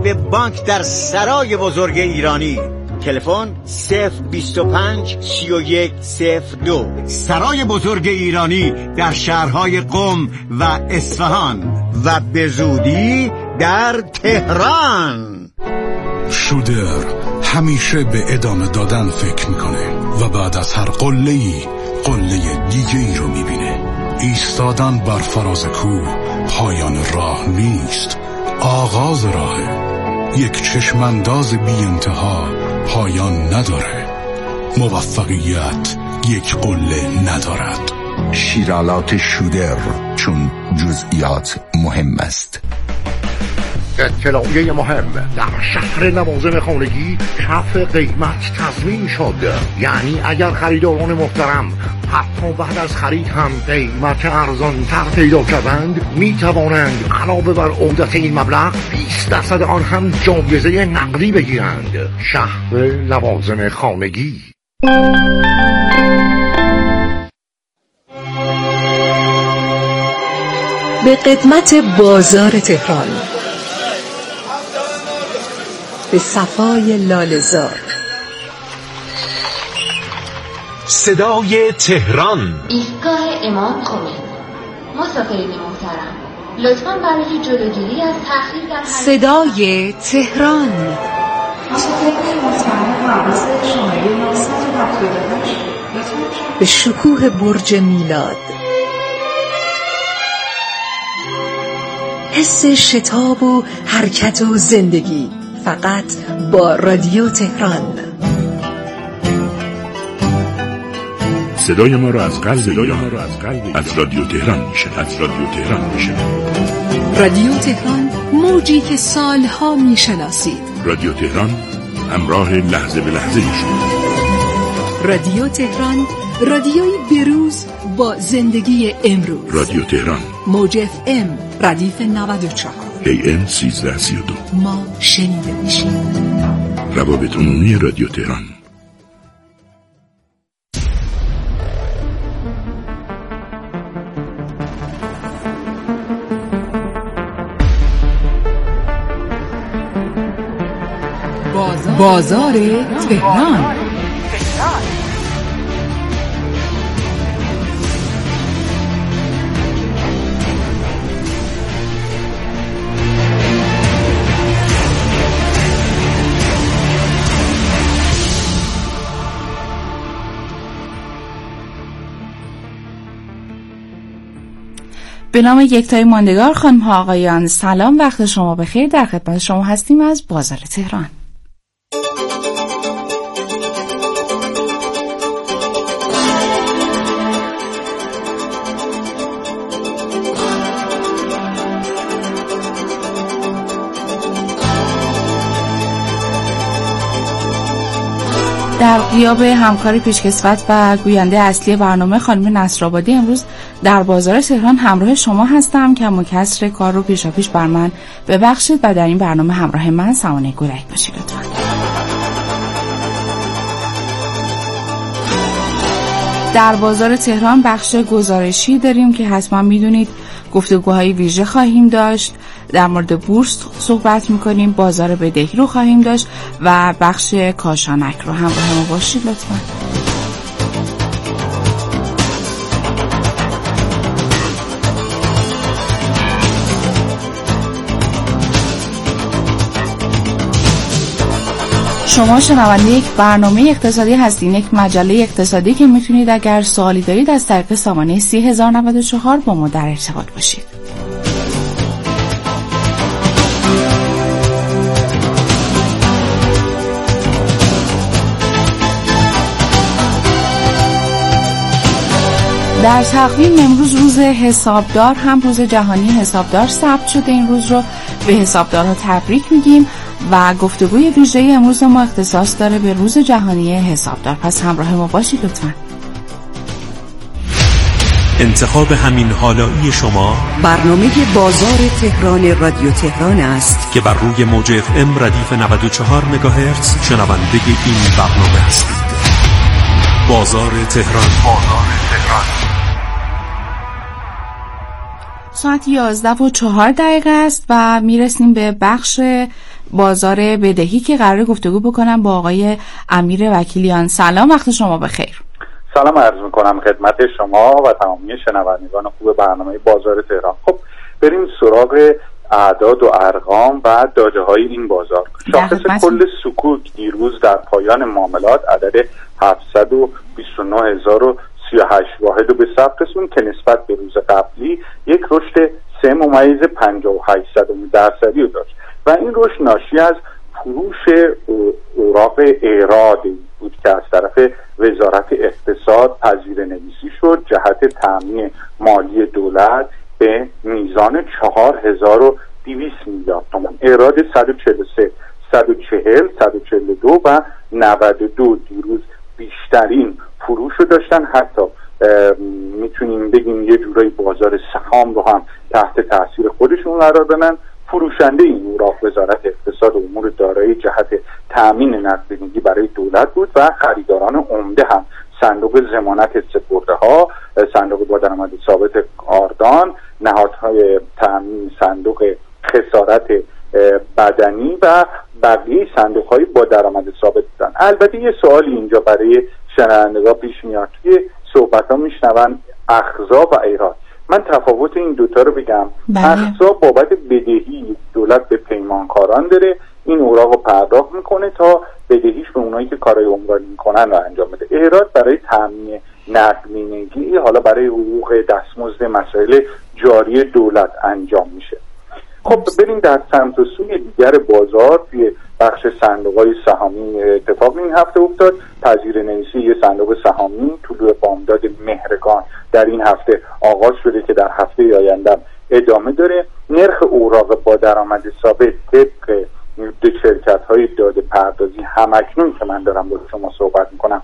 به بانک در سرای بزرگ ایرانی. تلفن 025 31 02. سرای بزرگ ایرانی در شهرهای قم و اصفهان و به زودی در تهران. شودر همیشه به ادامه دادن فکر میکنه و بعد از هر قله‌ای قله دیگه ای رو میبینه. ایستادن بر فراز کوه پایان راه نیست، آغاز راهه. یک چشمانداز بی انتها پایان نداره. موفقیت یک قله ندارد. شیرالات شودر، چون جزئیات مهم است. اطلاعیه مهم: در شهر لوازم خانگی کف قیمت تضمین شد. یعنی اگر خریداران محترم حتی بعد از خرید هم قیمت ارزان تر پیدا کردند، می توانند علاوه بر عودت این مبلغ 20% آن هم جایزه نقدی بگیرند. شهر لوازم خانگی. به قدمت بازار تهران، به صفای لاله‌زار، صدای تهران، ایستگاه امام خمینی. مسافرین محترم، لطفاً برای جلوگیری از تأخیر در صدای تهران. مسافرین محترم، حواس شماره 978 به شکوه برج میلاد، حس شتاب و حرکت و زندگی، فقط با رادیو تهران. صدای ما را از قلب از رادیو تهران میشه. رادیو تهران، موجی که سالها میشناسید. رادیو تهران، همراه لحظه به لحظه شما. رادیو تهران، رادیوی بروز با زندگی امروز. رادیو تهران، موج FM ردیف 94 AM 1332. ما شنیده میشیم. روابط عمومی رادیو تهران. بازار تهران. به نام یکتای ماندگار، خانم ها آقایان، سلام، وقت شما بخیر. در خدمت شما هستیم از بازار تهران. در غیاب همکار پیشکسوت و گوینده اصلی برنامه خانم نصرآبادی، امروز در بازار تهران همراه شما هستم. کم و کسر کار رو پیشاپیش بر من ببخشید و در این برنامه همراه من سمانه گلک باشید لطفا. در بازار تهران بخش گزارشی داریم که حتما میدونید گفتگوهای ویژه خواهیم داشت. در مورد بورس صحبت میکنیم، بازار بدهی رو خواهیم داشت و بخش کاشانک رو همراه ما باشید لطفا. شما شنونده یک برنامه اقتصادی هستین، یک مجله اقتصادی که میتونید اگر سوالی دارید از طریق سامانه 30,094 با ما در ارتباط باشید. در تقویم امروز روز حسابدار، هم روز جهانی حسابدار ثبت شده. این روز رو به حسابدارها تبریک میگیم و گفتگوی ویژه امروز ما اختصاص داره به روز جهانی حسابدار. پس همراه ما باشید لطفاً. انتخاب همین حالایی شما برنامه بازار تهران رادیو تهران است که بر روی موج FM ردیف 94 مگاهرتز شنونده این برنامه هستید. بازار تهران. ساعت 11:04 است و میرسیم به بخش بازار بدهی که قرار گفتگو بکنم با آقای امیر وکیلیان. سلام، وقت شما بخیر. سلام عرض میکنم خدمت شما و تمامی شنوندگان خوب برنامه بازار تهران. خب بریم سراغ اعداد و ارقام و داده های این بازار. شاخص کل سکوک دیروز در پایان معاملات عدد 729,038 واحد رو به ثبت رسوند که نسبت به روز قبلی یک رشد 3.58% رو داشت و این رشد ناشی از فروش اوراق اعراض بود که از طرف وزارت اقتصاد پذیره نویسی شد جهت تامین مالی دولت به میزان 4,200 میلیارد تومان. اعراض 143 140 142 و 92 دیروز بیشترین فروش رو داشتن. حتی میتونیم بگیم یه جورایی بازار سهام رو هم تحت تاثیر خودشون قرار دادن. فروشنده این اوراق وزارت اقتصاد و امور دارایی جهت تامین نقدینگی برای دولت بود و خریداران عمده هم صندوق ضمانت سپرده‌ها، صندوق با درآمد ثابت آردان، نهادهای تامین، صندوق خسارت بدنی و بقیه صندوق‌های با درآمد ثابت بودن. البته یه سوالی اینجا برای شنوندگان پیش میاد، توی صحبت‌ها میشنون اخذا و ایراد. من تفاوت این دوتا رو بگم. اخذا بابت بدهی دولت به پیمانکاران داره، این اوراق رو پرداخت میکنه تا بدهیش به اونایی که کارهای عمرانی میکنن رو انجام بده. ایراد برای تامین نقدینگی، حالا برای حقوق دستمزد مسائل جاری دولت انجام میشه. خب بریم در سمت و سوی دیگر بازار. توی بخش صندوق‌های سهامی اتفاق این هفته افتاد. پذیره نویسی یه صندوق سهامی طلوع بامداد مهرگان در این هفته آغاز شده که در هفته آینده ادامه داره. نرخ اوراق با درآمد ثابت طبق شرکت‌های داده پردازی همکنون که من دارم با شما صحبت میکنم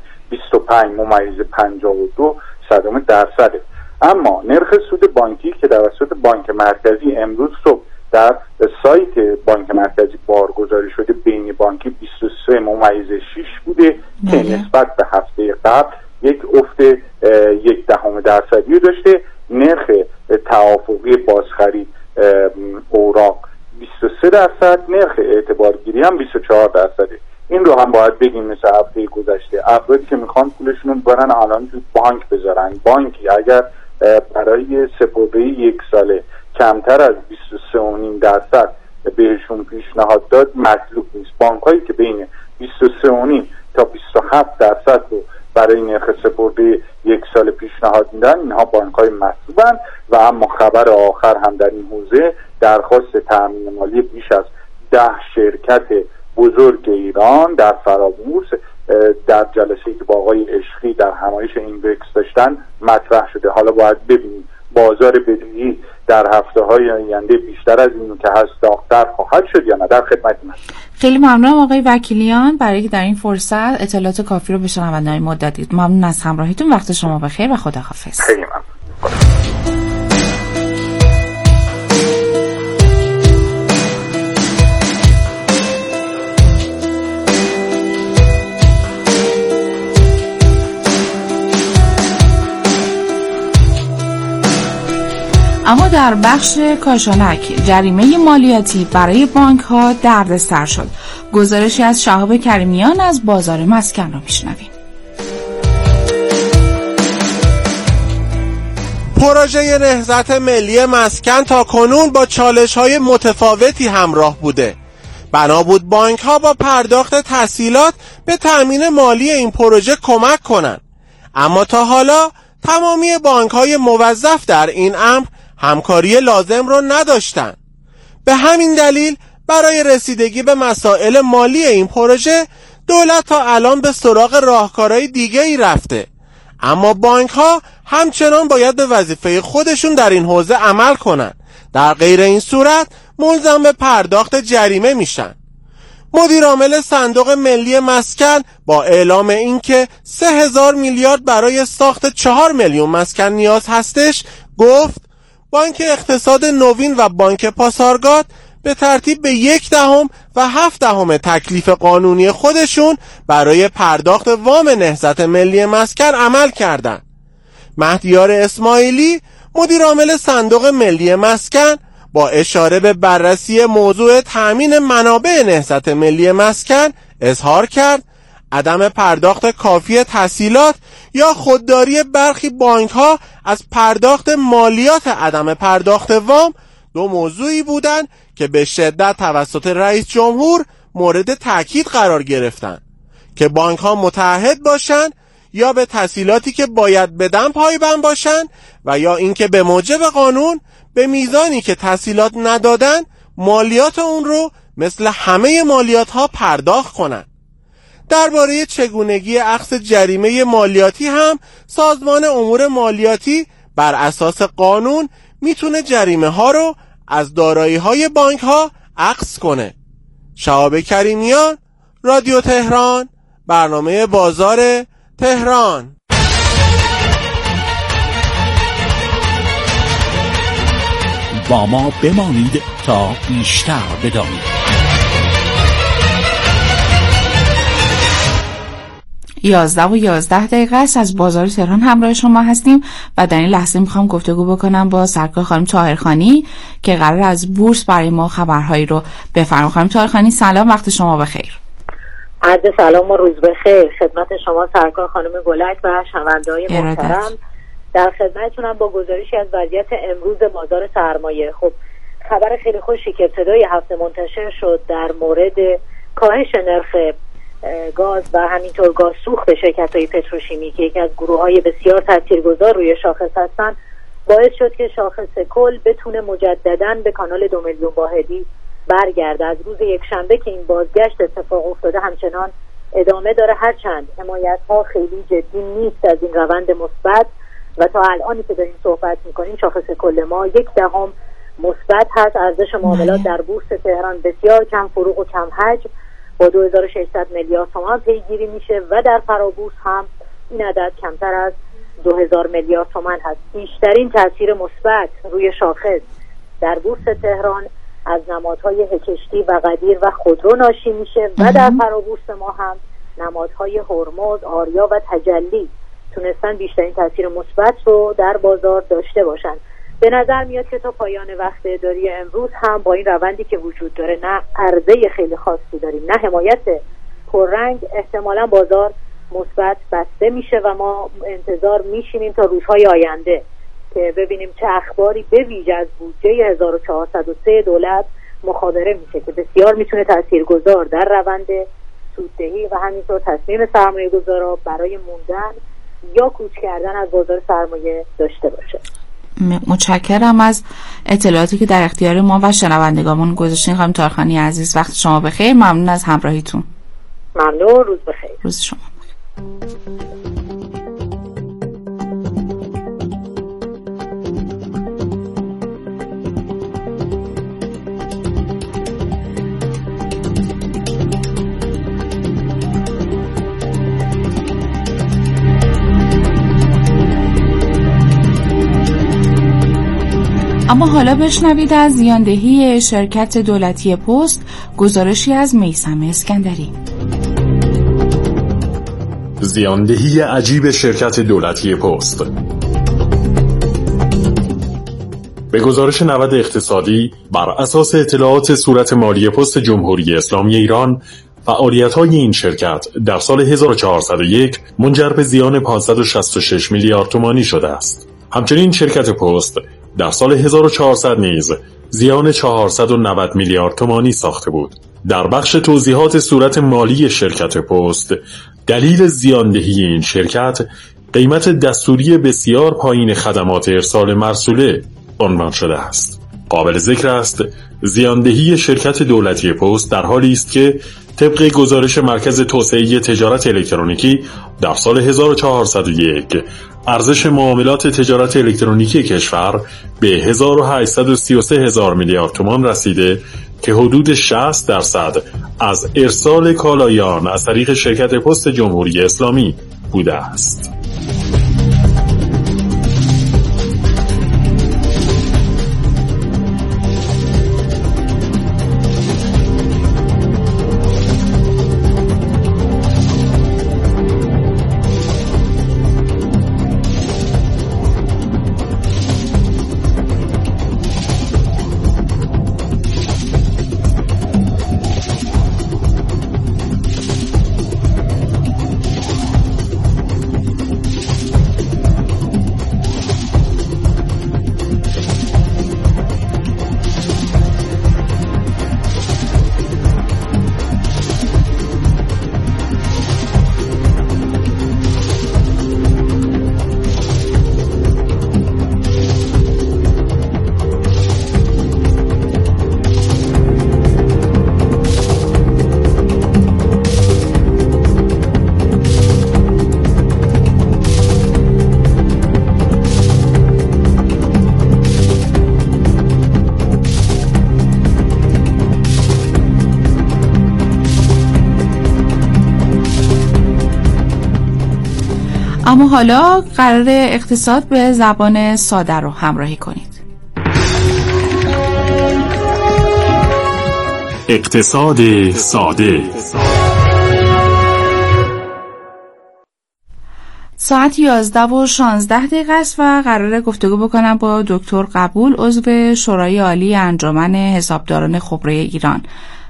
25.52%. اما نرخ سود بانکی که توسط بانک مرکزی امروز صبح در سایت بانک مرکزی بارگذاری شده بین بانکی 23.6 بوده که نسبت به هفته قبل یک افت 0.1% داشته. نرخ توافقی بازخرید اوراق 23%، نرخ اعتبارگیری هم 24%. این رو هم باید بگیم مثل هفته گذشته افرادی که میخوان پولشون رو برن الان تو بانک بذارن، بانکی اگر برای سپرده یک ساله کمتر از 23.5% بهشون پیشنهاد داد مطلوب نیست. بانک‌هایی که بین 23.5 تا 27% رو برای نرخ سپرده یک سال پیشنهاد میدن، اینها بانک‌های مطلوبن. و اما خبر آخر هم در این حوزه، درخواست تامین مالی بیش از 10 شرکت بزرگ ایران در فرابورس در جلسه‌ای که با آقای عشقی در همایش اینوکس داشتن مطرح شده. حالا باید ببینیم بازار بدهی در هفته‌های آینده بیشتر از این که هست داغ‌تر خواهد شد یا نه. در خدمت من. خیلی ممنونم آقای وکیلیان برای که در این فرصت اطلاعات کافی رو به شنوندگان ما دادید. ممنون از همراهیتون. وقت شما بخیر و خداحافظ. خیلی ممنون. اما در بخش کاشانک جریمه مالیاتی برای بانک ها دردسر شد. گزارشی از شهاب کریمیان از بازار مسکن رو میشنویم. پروژه نهضت ملی مسکن تا کنون با چالش‌های متفاوتی همراه بوده. بنا بود بانک‌ها با پرداخت تسهیلات به تأمین مالی این پروژه کمک کنند. اما تا حالا تمامی بانک‌های موظف در این امر همکاری لازم رو نداشتن. به همین دلیل برای رسیدگی به مسائل مالی این پروژه دولت تا الان به سراغ راهکارهای دیگه‌ای رفته. اما بانک‌ها همچنان باید به وظیفه خودشون در این حوزه عمل کنند. در غیر این صورت ملزم به پرداخت جریمه میشن. مدیر عامل صندوق ملی مسکن با اعلام اینکه 3000 میلیارد برای ساخت 4 میلیون مسکن نیاز هستش گفت بانک اقتصاد نوین و بانک پاسارگاد به ترتیب به 1/10 و 0.7 تکلیف قانونی خودشون برای پرداخت وام نهضت ملی مسکن عمل کردند. مهدیار اسماعیلی مدیر عامل صندوق ملی مسکن با اشاره به بررسی موضوع تأمین منابع نهضت ملی مسکن اظهار کرد عدم پرداخت کافی تسهیلات یا خودداری برخی بانک‌ها از پرداخت مالیات عدم پرداخت وام دو موضوعی بودند که به شدت توسط رئیس جمهور مورد تاکید قرار گرفتند که بانک‌ها متعهد باشند یا به تسهیلاتی که باید بدن پایبند باشند و یا اینکه به موجب قانون به میزانی که تسهیلات ندادن مالیات اون رو مثل همه مالیات ها پرداخت کنند. درباره چگونگی اخذ جریمه مالیاتی هم سازمان امور مالیاتی بر اساس قانون میتونه جریمه ها رو از دارایی های بانک ها اخذ کنه. شهاب کریمیان، رادیو تهران، برنامه بازار تهران. با ما بمانید تا بیشتر بدانید. 11:11 است. از بازار تهران همراه شما هستیم و در این لحظه میخوام گفتگو بکنم با سرکار خانم طاهرخانی که قرار از بورس برای ما خبرهایی رو بفرمایید. خانم طاهرخانی سلام، وقت شما بخیر. عرض سلام و روز بخیر خدمت شما سرکار خانم گلک و شنونده‌های محترم. در خدمتتونم با گزارشی از وضعیت امروز بازار سرمایه. خب خبر خیلی خوشی که ابتدای هفته منتشر شد در مورد کاهش نرخ گاز و همینطور گاز سوخت شرکت‌های پتروشیمی که یکی از گروه‌های بسیار تاثیرگذار روی شاخص هستند، باعث شد که شاخص کل بتونه مجدداً به کانال 2 میلیون واحدی برگرده. از روز یکشنبه که این بازگشت اتفاق افتاده همچنان ادامه داره، هرچند حمایت‌ها خیلی جدی نیست از این روند مثبت و تا الانی که داریم صحبت می‌کنیم شاخص کل ما 0.1 مثبت هست. ارزش معاملات در بورس تهران بسیار کم فروغ و کم حجم با 2600 میلیارد تومان پیگیری میشه و در فرابورس هم این عدد کمتر از 2000 میلیارد تومان هست. بیشترین تاثیر مثبت روی شاخص در بورس تهران از نمادهای هکشتی و قدیر و خودرو ناشی میشه و در فرابورس ما هم نمادهای هرمز، آریا و تجلی تونستن بیشترین تاثیر مثبت رو در بازار داشته باشن. به نظر میاد که تا پایان وقت اداری امروز هم با این روندی که وجود داره، نه عرضه خیلی خاصی داریم نه حمایت پررنگ، احتمالا بازار مثبت بسته میشه و ما انتظار میشینیم تا روزهای آینده که ببینیم چه اخباری به ویژه از بودجه 1403 دولت مخابره میشه که بسیار میتونه تاثیرگذار در روند سوددهی و همینطور تصمیم سرمایه‌گذارا برای موندن یا کوچ کردن از بازار سرمایه داشته باشه. متشکرم از اطلاعاتی که در اختیار ما و شنوندگانمون گذاشتین. خانم طاهرخانی عزیز وقت شما بخیر، ممنون از همراهیتون. ممنون، روز بخیر. روز شما بخیر. اما حالا بشنوید از زیاندهی شرکت دولتی پست، گزارشی از میثم اسکندری. زیاندهی عجیب شرکت دولتی پست. به گزارش نود اقتصادی بر اساس اطلاعات صورت مالی پست جمهوری اسلامی ایران، فعالیت‌های این شرکت در سال 1401 منجر به زیان 566 میلیارد تومانی شده است. همچنین شرکت پست در سال 1400 نیز زیان 490 میلیارد تومانی ساخته بود. در بخش توضیحات صورت مالی شرکت پست، دلیل زیاندهی این شرکت قیمت دستوری بسیار پایین خدمات ارسال مرسوله عنوان شده است. قابل ذکر است زیاندهی شرکت دولتی پست در حالی است که طبق گزارش مرکز توسعه تجارت الکترونیکی در سال 1401 ارزش معاملات تجارت الکترونیکی کشور به 1833 هزار میلیارد تومان رسیده که حدود 60% از ارسال کالایان از طریق شرکت پست جمهوری اسلامی بوده است. اما حالا قرار اقتصاد به زبان ساده رو همراهی کنید. اقتصاد ساده. ساعت 11:16 است و قراره گفتگو بکنم با دکتر قبول، عضو شورای عالی انجمن حسابداران خبره ایران.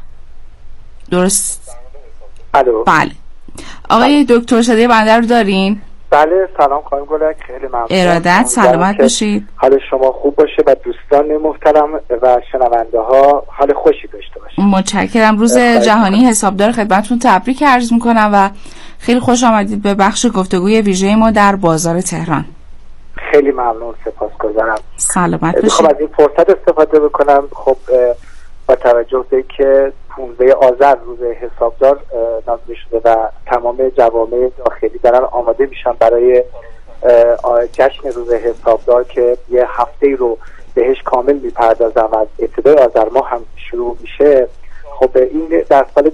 درست؟ الو. بله. آقای دکتر صدای بنده رو دارین؟ بله، سلام خانم گلک، خیلی ممنون. ارادت، سلامت باشید. حال شما خوب باشه و دوستان محترم و شنونده ها حال خوشی داشته باشید. متشکرم. روز جهانی حسابدار خدمتتون تبریک عرض میکنم و خیلی خوش آمدید به بخش گفتگوی ویژه ما در بازار تهران. خیلی ممنون، سپاسگزارم. سلامت باشید. میخوام از این فرصت استفاده بکنم. خب با توجه به که 15 آذر روز حسابدار نامزده شده و تمام جوامع داخلی دارن آماده میشن برای جشن روز حسابدار که یه هفته رو بهش کامل میپردازم و از ابتدای آذر ماه هم شروع میشه. خب این در سال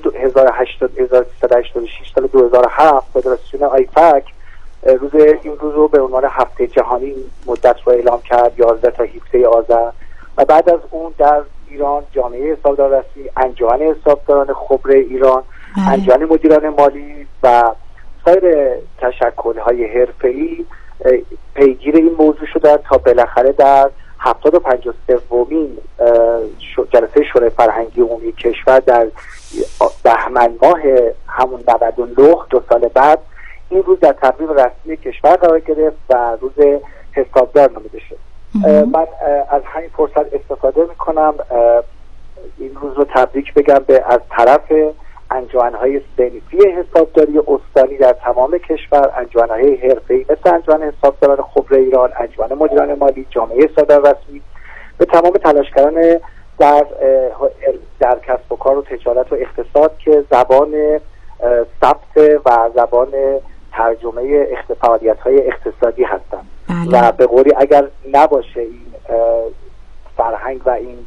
1386 سال 2007 فدراسیون آیفک این روز رو به عنوان هفته جهانی مدت رو اعلام کرد 11 تا 17 آذر و بعد از اون در ایران جامعه حسابدار رسمی، انجمن حسابداران خبره ایران، انجمن مدیران مالی و سایر تشکل‌های حرفه‌ای پیگیر این موضوع شدن تا بالاخره در 75مین جلسه شورای فرهنگی عمومی کشور در بهمن ماه همون 99 2 سال بعد این روز در تقویم رسمی کشور قرار گرفت و روز حسابدار نامیده شد. من از همین فرصت استفاده میکنم این روز رو تبریک بگم از طرف انجمن‌های صنفی حسابداری استانی در تمام کشور، انجمن‌های حرفه‌ای مثل انجمن حسابداران خبره ایران، انجمن مدیران مالی، جامعه حسابدار رسمی، به تمام تلاشگران در کسب و کار و تجارت و اقتصاد که زبان ثبت و زبان ترجمه فعالیت‌های اقتصادی هستند. و به قولی اگر نباشه این فرهنگ و این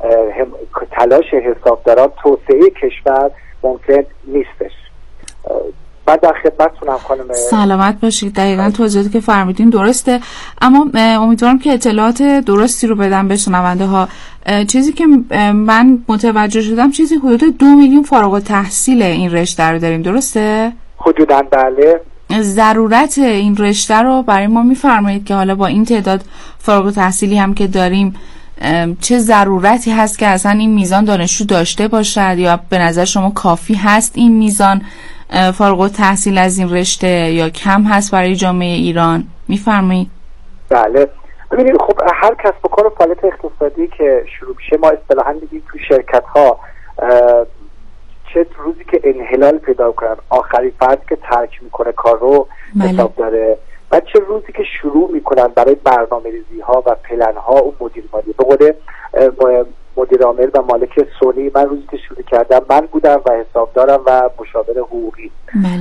تلاش حسابداران توسعه کشور ممکن نیستش. من در خدمتتونم خانم. سلامت باشید. دقیقاً توضیحاتی که فرمودین درسته، اما امیدوارم که اطلاعات درستی رو بدم به شنونده ها. چیزی که من متوجه شدم چیزی حدود 2 میلیون فارغ التحصیل این رشته رو داریم، درسته؟ حدوداً بله. ضرورت این رشته رو برای ما میفرمایید که حالا با این تعداد فارغ التحصیلی هم که داریم چه ضرورتی هست که اصلا این میزان دانشجو داشته باشد، یا به نظر شما کافی هست این میزان فارغ التحصیل از این رشته یا کم هست برای جامعه ایران؟ میفرمایید. بله، ببینید خب هر کسب و کار و فعالیت اقتصادی که شروع میشه ما اصطلاحاً میگیم تو شرکت ها چه روزی که انحلال پیدا کنن، آخرین فرد که ترک میکنه کار رو حساب داره و چه روزی که شروع میکنن برای برنامه‌ریزی ها و پلن ها اون مدیر مالی. به قول مدیر عامل و مالک سونی من روزی که شروع کردم من بودم و حسابدارم و مشاور حقوقی.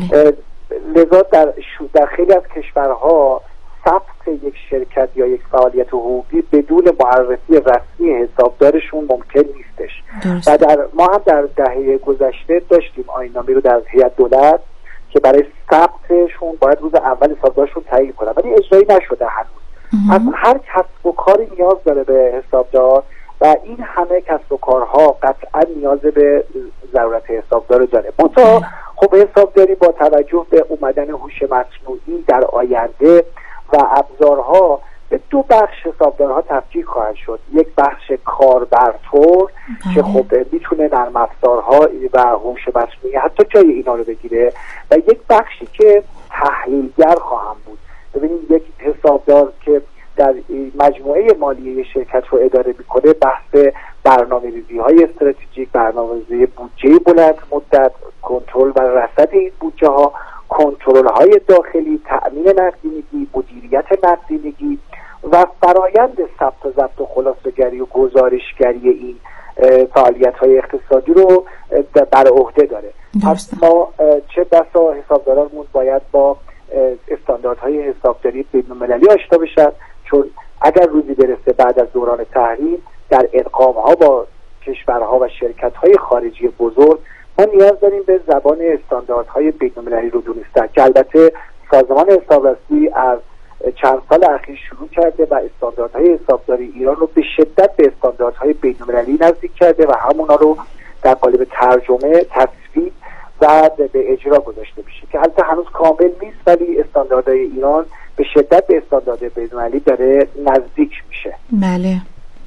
لذا در خیلی از کشورها ثبت یک شرکت یا یک فعالیت حقوقی بدون معرفی رسمی حسابدارشون ممکن نیستش. و ما هم در دهه گذشته داشتیم آیین‌نامه رو در هیئت دولت که برای ثبتشون باید روز اول حسابدارشون تعیین کنن، ولی اجرایی نشده هنوز. پس هر کسب و کاری نیاز داره به حسابدار و این همه کسب و کارها قطعا نیاز به ضرورت حسابدار داره. منتها خب حسابداری با توجه به اومدن هوش مصنوعی در آینده و ابزارها به 2 بخش حسابدارها تفکیک خواهد شد. یک بخش کاربرطور که خب میتونه نرم افزارها و هوش مصنوعی حتی جای اینا رو بگیره و یک بخشی که تحلیلگر خواهم بود. ببینید یک حسابدار که در مجموعه مالی شرکت رو اداره میکنه بحث برنامه‌ریزی های استراتژیک، برنامه‌ریزی بودجه بلند مدت، کنترل و رصد این بودجه ها، کنترل های داخلی، تأمین نقدینگی، مدیریت نقدینگی و فرایند ثبت و ضبط و خلاصه‌گری و گزارشگری این فعالیت های اقتصادی رو بر عهده داره. پس ما چه بسا حسابدارانمون باید با استانداردهای حسابداری بین‌المللی آشنا بشن، چون اگر روزی برسه بعد از دوران تحریم در ادغام‌ها با کشورها و شرکت‌های خارجی بزرگ ما نیاز داریم به زبان استانداردهای بین‌المللی رو دونستن که البته سازمان حسابرسی از چند سال اخیر شروع کرده و استانداردهای حسابداری ایران رو به شدت به استانداردهای بین‌المللی نزدیک کرده و همونا رو در قالب ترجمه، تصویب و به اجرا گذاشته میشه که البته هنوز کامل نیست، ولی استانداردهای ایران به شدت به استاندارد بین‌المللی داره نزدیک میشه. بله.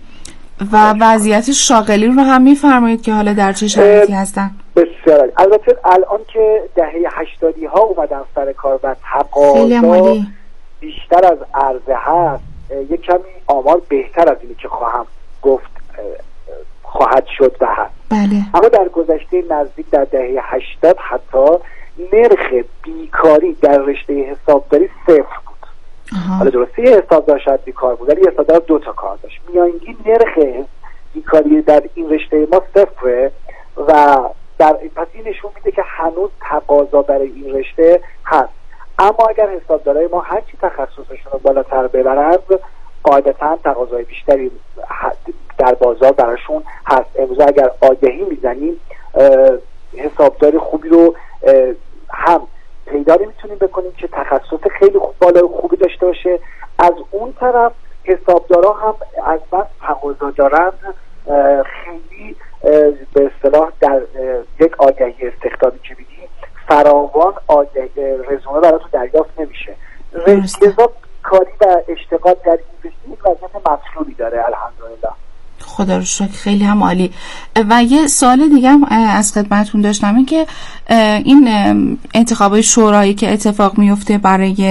و وضعیت شاغلی رو هم میفرمایید که حالا در چه شرایطی هستن؟ بسیار. البته الان که دهه 80 ها اومدن سر کار و تقاضا بیشتر از عرضه هست، یک کمی آمار بهتر از اینی که خواهم گفت خواهد شد و هست. بله. اما در گذشته نزدیک در دهه 80 حتی نرخ بیکاری در رشته حسابداری 0 بود. حالا درسته یه حسابدار شاید بیکار بود، ولی حسابدار 2 تا کار داشت. میانگین نرخ بیکاری در این رشته ما 0 و پس این نشون میده که هنوز تقاضا برای این رشته هست. اما اگر حسابدارای ما هرچی تخصصشون رو بالاتر ببرند، قاعدتا تقاضای بیشتری در بازار براشون هست. امروز اگر آگهی میزنیم حسابدار خوبی رو هم پیدا نمیتونیم بکنیم که تخصص خیلی بالا خوبی داشته باشه. از اون طرف حسابدارا هم از بس تقاضا دارند، خیلی به اصطلاح در یک آگهی استخدامی که میدیم فراوان رزومه برای تو دریافت نمیشه. لذا کاری و اشتغال در این رشته یک وضعیت مطلوبی داره الحمدلله. خدا رو شکر، خیلی هم عالی. و یه سوال دیگه هم از خدمتتون داشتم، این که این انتخابات شورایی که اتفاق میفته برای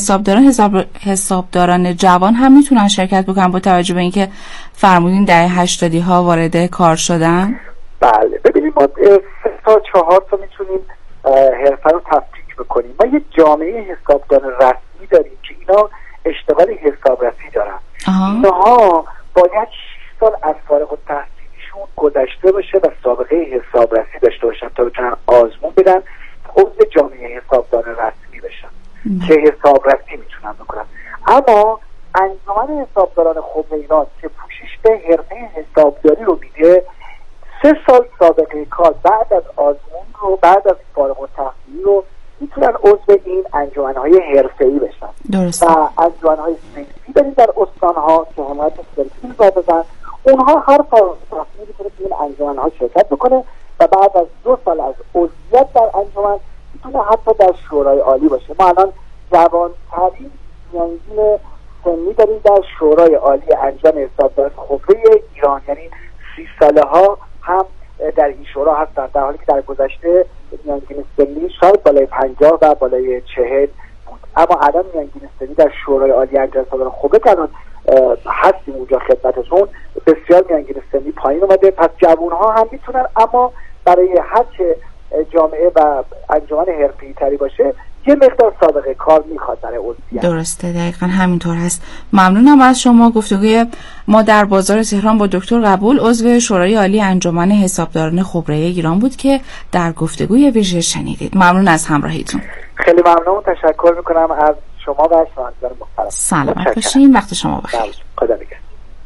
حسابداران جوان هم میتونن شرکت بکنن با توجه به اینکه فرمودین دهه 80 ها وارد کار شدن؟ بله. ببینید ما 3 تا 4 تا میتونیم حرفه رو تفکیک بکنیم. ما یه جامعه حسابدار رسمی داریم که اینا اشتغال حسابرسی دارن. اینها باید 6 سال از فارغ التحصیلیشون گذشته باشه و سابقه حسابرسی داشته باشن تا بتونن آزمون بدن عضو جامعه حسابدار رسمی بشن که حسابرسی میتونن بکنن. اما انجمن حسابداران خبره ایران که پوشش به حرفه حسابداری رو میده، 3 سال سابقه کار بعد از آزمون رو، بعد از فارغ التحصیلی رو میتونن عضو این انجمن‌های حرفه‌ای بشن. درسته. و انجمن‌های صنفی داریم در استان‌ها که حمایت صنفی می‌کنن. اونها هر فارغ التحصیلی میتونه تو این انجمن‌ها شرکت بکنه و بعد از 2 سال از عضویت در انجمن میتونه حتی در شورای عالی باشه. ما الان جوان‌ترین میانگین سنی داریم در شورای عالی انجمن حسابداری خبره ایران، یعنی 30 ساله ها هم در این شورا هستن، در حالی که در گذشته میانگین سنی شاید بالای 50 و بالای 40 بود. اما الان میانگین سنی در شورای عالی انجمن حسابداری خبره که الان هستیم اونجا خدمتتون، بسیار میانگین سنی پایین اومده. پس جوان ها هم میتونن، اما برای هر که جامعه و انجمن حرفه‌ای تری باشه یه مقدار سابقه کار میخواد برای عضویت. درسته، دقیقاً همینطور هست. ممنونم از شما. گفتگوی ما در بازار تهران با دکتر قبول، عضو شورای عالی انجمن حسابداران خبره ایران بود که در گفتگوی ویژه شنیدید. ممنون از همراهیتون. خیلی ممنون، تشکر میکنم از شما و شنوندگان محترم. سلامت باشین، وقت شما بخیر. خدا نگهدار.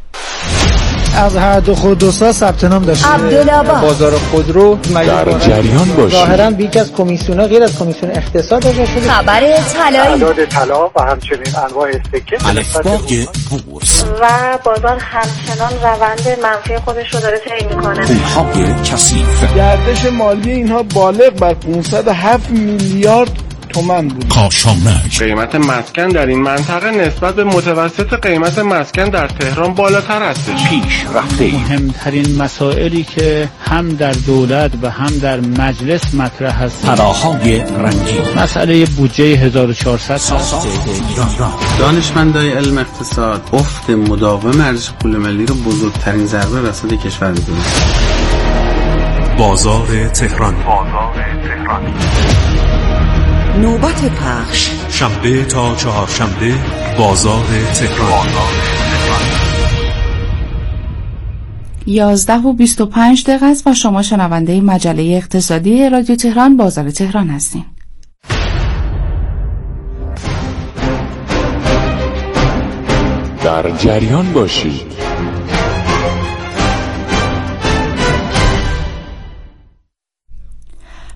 از هر دو خودروسا ثبت نام داشته. عبدالآباد بازار خودرو در جریان باشید. ظاهرا بیک از کمیسیون‌ها غیر از کمیسیون اقتصاد اجرا شده. خبر طلایی، اعداد طلا و همچنین انواع سکه، الفبای بورس و بازار همچنان روند منفی خودش رو داره طی می‌کنه. پول‌های کثیف، گردش مالی اینها بالغ بر 507 میلیارد تومان بود. کاشانک، قیمت مسکن در این منطقه نسبت به متوسط قیمت مسکن در تهران بالاتر هستش. پیش رفته مهمترین مسائلی که هم در دولت و هم در مجلس مطرح هست، طلاهای رنگین، مسئله بودجه 1400 ساخت ایران. دانشمندای علم اقتصاد افت مداوم ارزش پول ملی رو بزرگترین ضربه وسط کشور می‌دونن. بازار تهران. نوبت پخش شنبه تا چهارشنبه، بازار تهران. 11:25 است و شما شنونده مجله اقتصادی رادیو تهران بازار تهران هستین. در جریان باشید.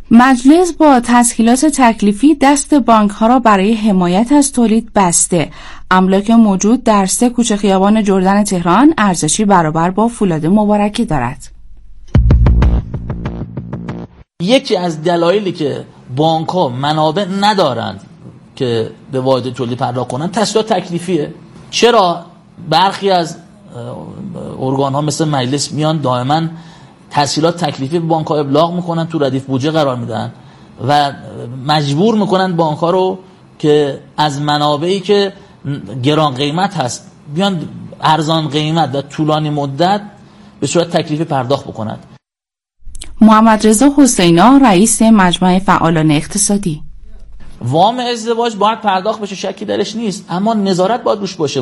مجلس با تسهیلات تکلیفی دست بانک ها را برای حمایت از تولید بسته. املاک موجود در 3 کوچه خیابان جردن تهران ارزشی برابر با فولاد مبارکی دارد. یکی از دلایلی که بانک ها منابع ندارند که به واحد تولید پرداخت کنند تسهیلات تکلیفیه. چرا برخی از ارگان ها مثل مجلس میان دائما تسهیلات تکلیفی به بانک ها ابلاغ میکنن، تو ردیف بودجه قرار میدن و مجبور میکنن بانک ها رو که از منابعی که گران قیمت هست بیان ارزان قیمت و طولانی مدت به صورت تکلیفی پرداخت بکنند. محمد رضا حسینا رئیس مجمع فعالان اقتصادی: وام ازدواج باید پرداخت بشه، شکی درش نیست، اما نظارت باید روش باشه.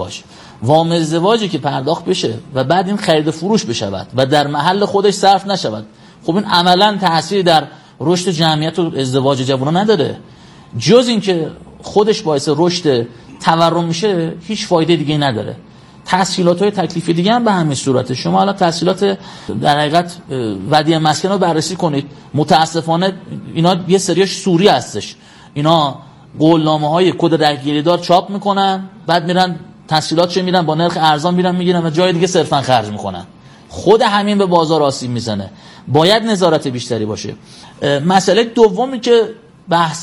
وام ازدواجی که پرداخت بشه و بعد این خرید فروش بشود و در محل خودش صرف نشود، خب این عملا تأثیری در رشد جمعیت و ازدواج جوانان نداره، جز این که خودش باعث رشد تورم میشه، هیچ فایده دیگه نداره. تسهیلات‌های تکلیفی دیگه هم به همین صورته. شما حالا تسهیلات در حقیقت ودیعه مسکن رو بررسی کنید، متاسفانه اینا یه سریاش سوری هستش. اینا قولنامه‌های کد رگگیریدار چاپ میکنن، بعد میرن تسهیلاتش میرن با نرخ ارزان میرن میگیرن و جای دیگه صرفا خرج میکنن. خود همین به بازار آسیب میزنه. باید نظارت بیشتری باشه. مسئله دومی که بحث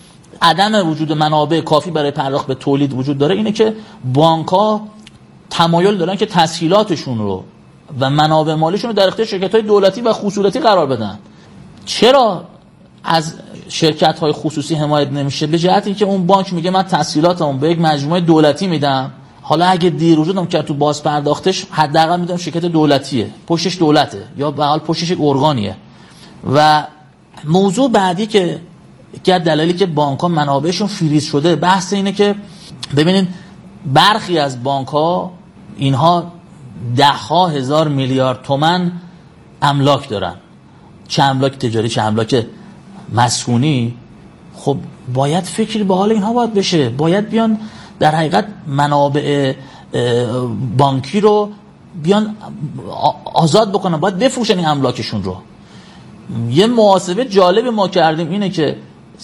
عدم وجود منابع کافی برای پرداخت به تولید وجود داره اینه که بانک‌ها تمایل دارن که تسهیلاتشون رو و منابع مالیشون رو در اختیار شرکت‌های دولتی و خصوصی قرار بدن. چرا از شرکت‌های خصوصی حمایت نمیشه؟ به جهت اینکه اون بانک میگه من تسهیلاتمو به یک مجموعه دولتی میدم، حالا اگه دیر وجودم که تو باز پرداختش حداقل میدم شرکت دولتیه، پشتش دولته یا به حال پشتش یک ارگانیه. و موضوع بعدی که یکی از دلایلی که بانک‌ها منابعشون فریز شده بحث اینه که ببینید برخی از بانک‌ها اینها 10,000 هزار میلیارد تومان املاک دارن، چه املاک تجاری چه املاک مسکونی. خب باید فکری به حال اینها باید بشه، باید بیان در حقیقت منابع بانکی رو بیان آزاد بکنن، باید بفروشن این املاکشون رو. یه محاسبه جالب ما کردیم اینه که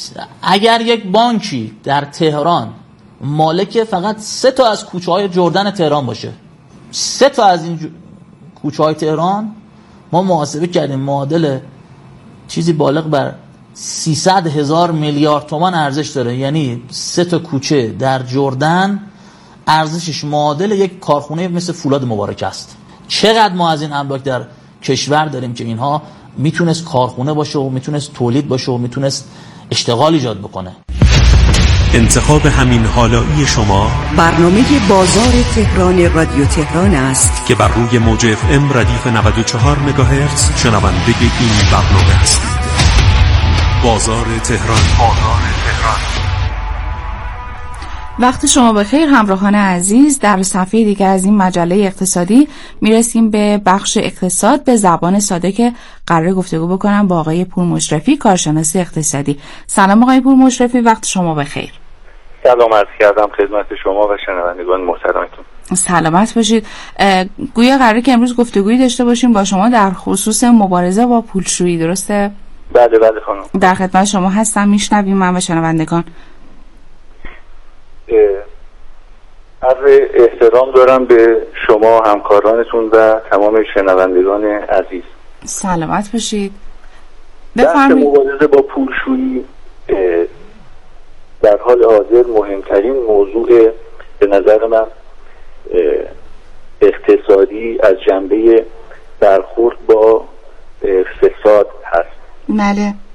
اگر یک بانکی در تهران مالک فقط 3 تا از کوچه‌های جردن تهران باشه، 3 تا از این کوچه‌های تهران، ما محاسبه کردیم معادل چیزی بالغ بر 300 هزار میلیارد تومان ارزش داره. یعنی 3 تا کوچه در جردن ارزشش معادل یک کارخونه مثل فولاد مبارک است. چقدر ما از این املاک در کشور داریم که اینها میتونست کارخونه باشه و میتونست تولید باشه و میتونست اشتغال ایجاد بکنه. انتخاب همین حالایی شما برنامه بازار تهران رادیو تهران است که بر روی موج FM ردیف 94 مگاهرتز شنونده این برنامه هستید. بازار تهران. وقت شما بخیر همراهان عزیز. در صفحه دیگر از این مجله اقتصادی میرسیم به بخش اقتصاد به زبان ساده که قراره گفتگو بکنم با آقای پور مشرفی، کارشناس اقتصادی. سلام آقای پور مشرفی، وقت شما بخیر. سلام عرض کردم خدمت شما و شنوندگان محترمتون. سلامت باشید. گویا قراره که امروز گفتگویی داشته باشیم با شما در خصوص مبارزه با پولشویی، درسته؟ بله خانم. در خدمت شما هستم، میشنویم من و شنوندگان. عرض احترام دارم به شما همکارانتون و تمام شنوندگان عزیز. سلامت باشید. بفرمایید. مبارزه با پولشویی در حال حاضر مهمترین موضوع به نظر من اقتصادی از جنبه برخورد با فساد هست. بله.